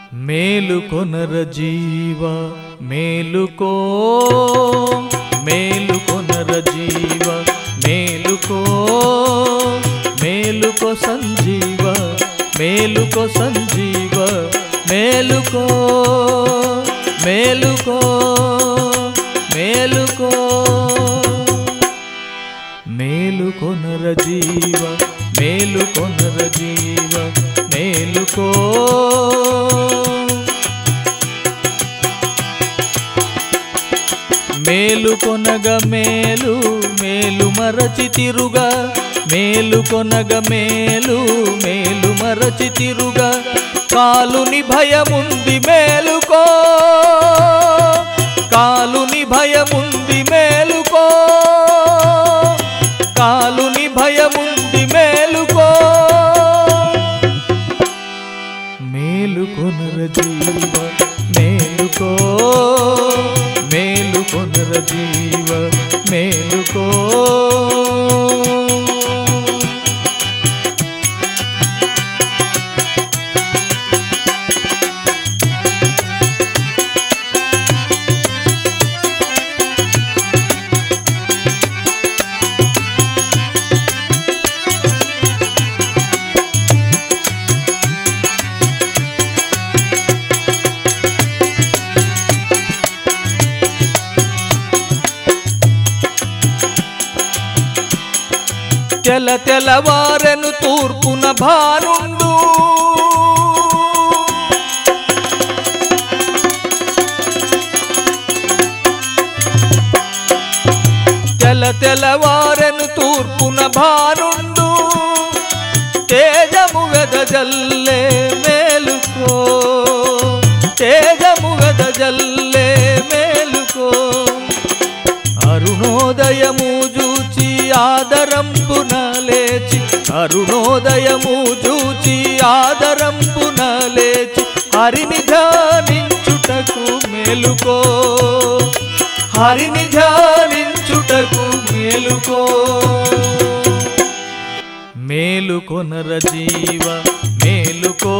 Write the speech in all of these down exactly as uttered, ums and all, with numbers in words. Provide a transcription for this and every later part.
మేలుకొనర జీవ మేలుకో మేలుకొనర జీవ మేలుకో మేలుకో సంజీవ మేలుకో సంజీవ మేలుకో మేలుకో మేలుకో మేలుకొనర జీవ మేలుకొనర జీవ మేలుకో మేలుకొనగ మేలు మేలు మరచి తిరుగా మేలుకొనగ మేలు మేలు మరచి తిరుగా కాలుని భయముంది మేలుకో కాలుని భయముంది మేలుకో కాలుని భయముంది మేలుకో మేలుకొనర జీవ మేలుకో మేలుకొనర జీవ మేలుకో తెల తెలవారెను తూర్పున భానుండు తెల తెలవారెను తూర్పున భానుండు తేజము వెదజల్లే మేలుకో తేజము వెదజల్లే మేలుకో అరుణోదయము జూచి ఆదరంబున లేచి అరుణోదయము జూచి ఆదరంబున లేచి హరిని ధ్యానించుటకు మేలుకో హరిని ధ్యానించుటకు మేలుకో మేలుకొనర జీవ మేలుకో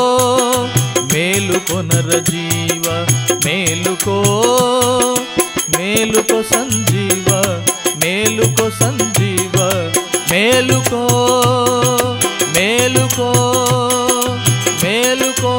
మేలుకొనర జీవ మేలుకో మేలుకో సంజీవ మేలుకో సంజీవ మేలుకో మేలుకో మేలుకో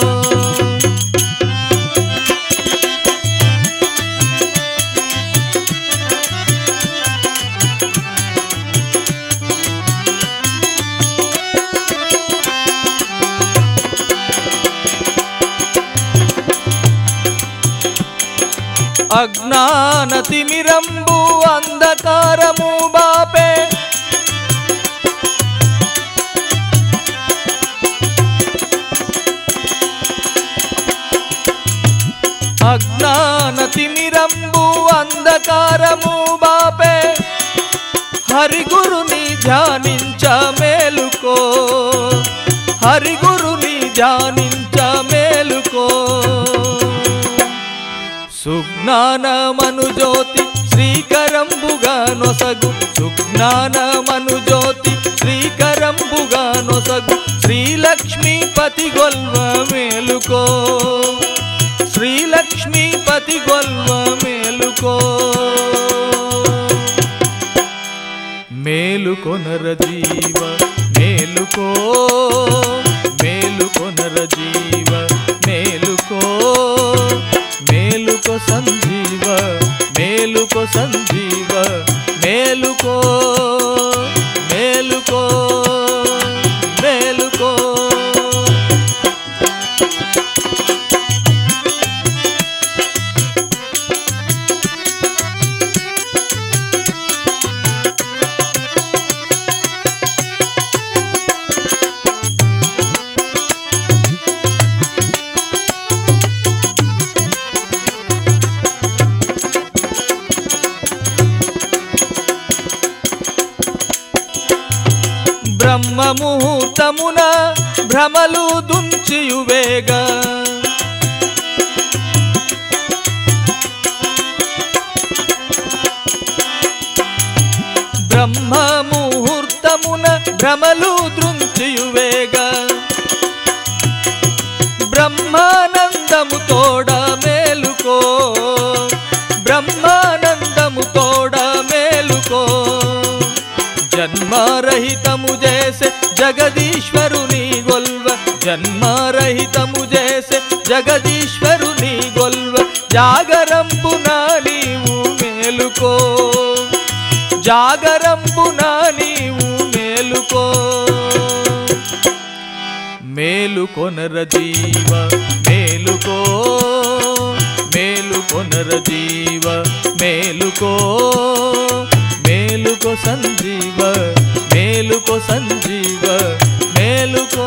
అజ్ఞాన తిమిరంబు అంధకారము బాపే అజ్ఞాన తిమిరంబు అంధకారము బాపే హరిగురుని ధ్యానించ మేలుకో హరిగురుని ధ్యానించ మేలుకో సుజ్ఞానమను జ్యోతి శ్రీకరంబుగా నొసగు సుజ్ఞానమను జ్యోతి శ్రీకరంబుగా నొసగు శ్రీలక్ష్మీపతి గొల్వ మేలుకో శ్రీలక్ష్మీపతి గొల్వ మేలుకో మేలుకొనర జీవ మేలుకో మేలుకొనర జీవ మేలుకో మేలుకో సంజీవ మేలుకో సంజీవ మేలుకో మేలుకో మేలుకో బ్రహ్మ ముహూర్తమున భ్రమలు దుంచియువేగ బ్రహ్మ ముహూర్తమున భ్రమలు దృంచియువేగ బ్రహ్మ బ్రహ్మానందము తోడ మేలుకో బ్రహ్మానందము తోడ మేలుకో జన్మరహితము చేసే జగదీశ్వరుని గొల్వ జన్మరహితము చేసే జగదీశ్వరుని గొల్వ జాగరంబున నీవు మేలుకో జాగరంబున నీవు మేలుకో మేలుకొనర జీవ మేలుకో మేలుకొనర జీవ మేలుకో మేలుకో సంజీవ మేలుకో సంజీవ మేలుకో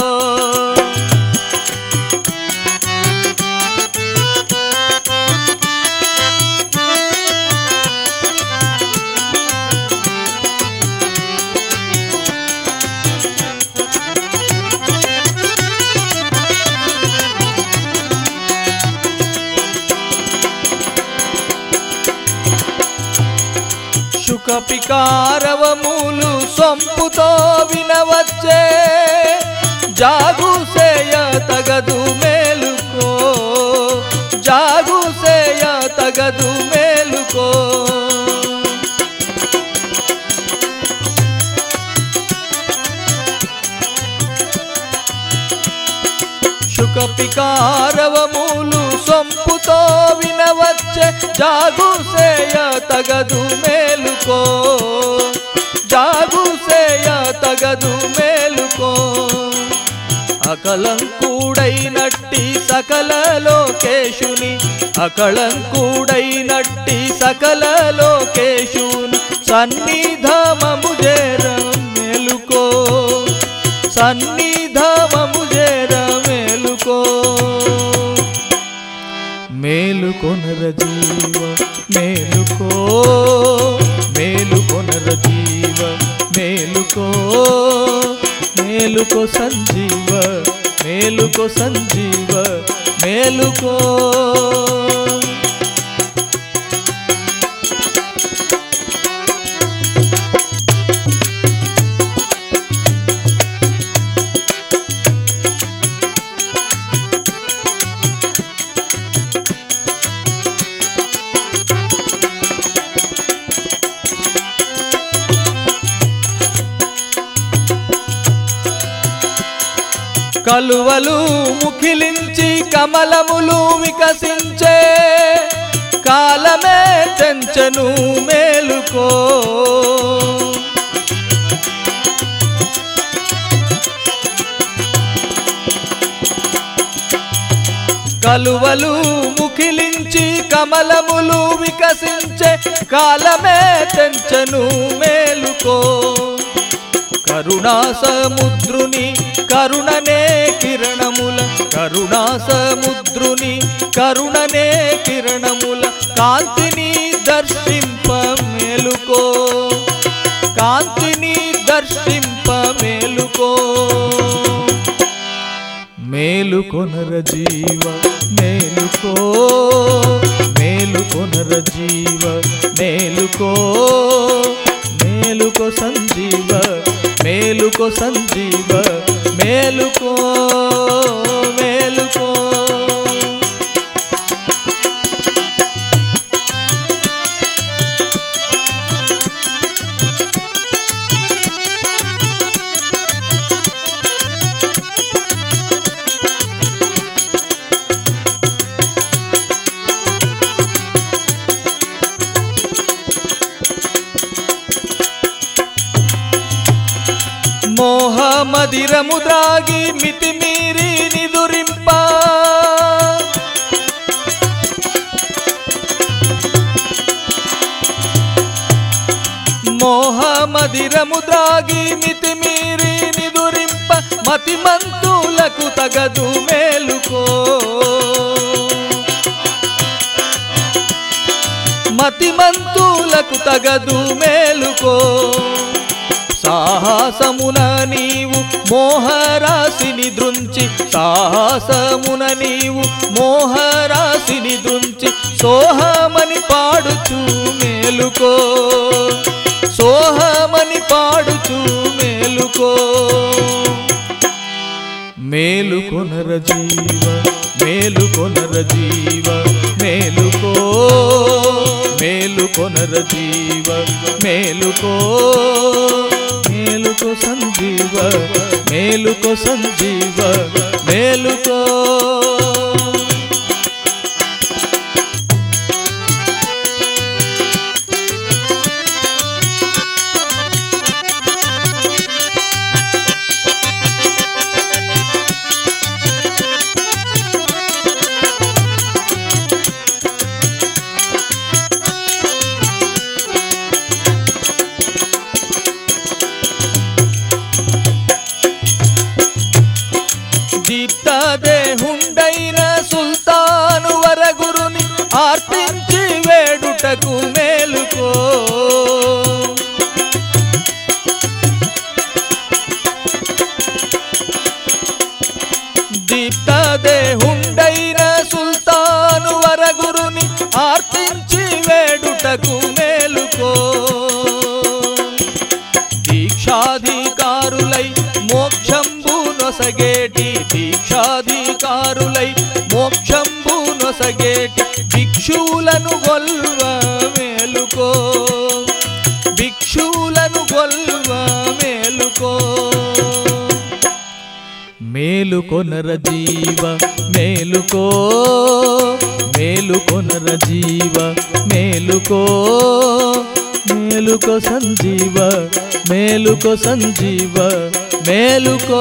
శుకపికారవములు సొంపుతో వినవచ్చే జాగు సేయ తగదు మేలుకో జాగు సేయ తగదు మేలుకో శుకపికారవములు సొంపుతో వినవచ్చే జాగు సేయ తగదు మేలుకో జాగు సేయ తగదు మేలుకో అకళంకుడైనట్టి సకల లోకేశుని అకళంకుడైనట్టి సకల లోకేశుని సన్నిధామము చేర మేలుకో సన్నిధామము చేర మేలుకో మేలుకొనర జీవ మేలుకో మేలుకొనర జీవ మేలుకో మేలుకో సంజీవ మేలుకో సంజీవ మేలుకో కలువలు ముఖిలించి కమలములు వికసించే కాలమే చెంచను మేలుకో కలువలు ముఖిలించి కమలములు వికసించే కాలమే చెంచను మేలుకో కరుణా సముద్రుని కరుణనే కిరణముల కరుణా సముద్రుని కరుణనే కిరణముల కాంతిని దర్శింప మేలుకో కాంతిని దర్శింప మేలుకో మేలుకొనర జీవ మేలుకో మేలుకొనర జీవ మేలుకో మేలుకో సంజీవ మేలుకో సంజీవ మేలుకో మేలుకో మోహమదిరము ద్రాగి మితిమీరి నిదురింప మోహమదిరము ద్రాగి మితిమీరి నిదురింప మతిమంతులకు తగదు మేలుకో మతిమంతులకు తగదు మేలుకో సాహసమున నీవు మోహరాశిని దృంచి సాహసమున నీవు మోహరాశిని దృంచి సోహమని పాడుచు మేలుకో సోహమని పాడుచు మేలుకో మేలుకొనర జీవ మేలుకొనర జీవ మేలుకో మేలుకొనర జీవ మేలుకో మేలుకో సంజీవ మేలుకో సంజీవ మేలుకో దీప్తదేహుండైన సుల్తాను వరగురుని ఆర్తించి వేడుటకు మేలుకో దీప్తదేహుండైన సుల్తాను వరగురుని ఆర్తించి వేడుటకు మేలుకో దీక్షాధికారులై మోక్షంబు నొసగేటి దీక్షాధికారులై మోక్షంబు నొసగేటి భిక్షువులను గొల్వ మేలుకో భిక్షువులను గొల్వ మేలుకో మేలుకొనర జీవ మేలుకో మేలుకొనర జీవ మేలుకో మేలుకో సంజీవ మేలుకో సంజీవ మేలుకో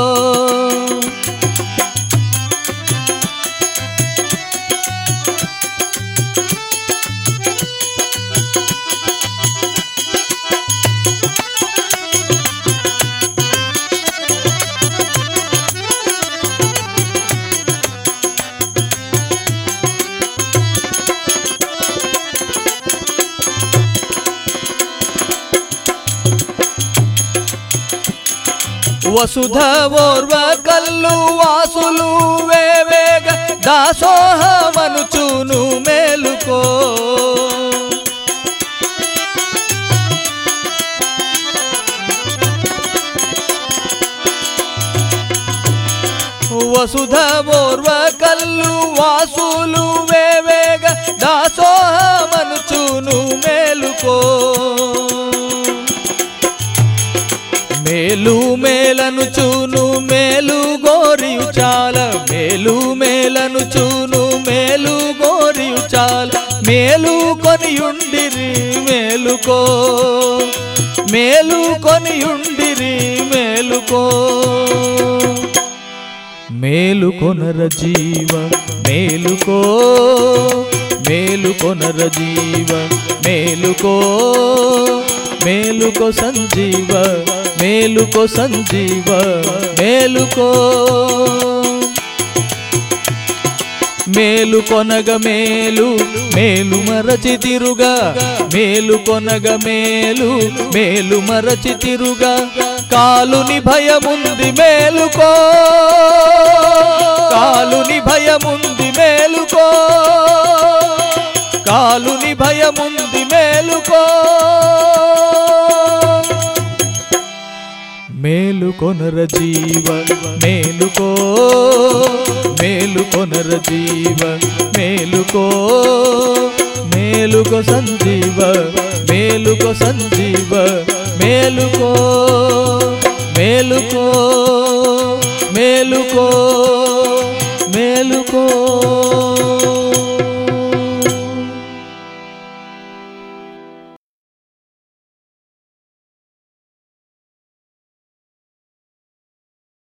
వసుధ ఓర్వ కల్లు వాసులు వేవేగ దాసోహమనుచును మేలుకో వసుధ ఓర్వ కల్లు వాసులు వేవేగ దాసోహమనుచును మేలుకో మేలు మేలను చూను మేలు గోరియు చాల మేలు మేలను చూను మేలు గోరియు చాల మేలు కొనియుండిరి మేలుకో మేలు కొనియుండిరి మేలుకో మేలుకొనర జీవ మేలుకో మేలుకొనర జీవ మేలుకో మేలుకో సంజీవ మేలుకో సంజీవ మేలుకో మేలుకొనగ మేలు మేలు మరచి తిరుగా మేలుకొనగ మేలు మేలు మరచి తిరుగా కాలుని భయముంది మేలుకో కాలుని భయముంది మేలుకో కాలుని భయముంది మేలుకో మేలుకొనర జీవ మేలుకో మేలుకొనర జీవ మేలుకో మేలుకో సంజీవ మేలుకో సంజీవ మేలుకో మేలుకో మేలుకో మేలుకో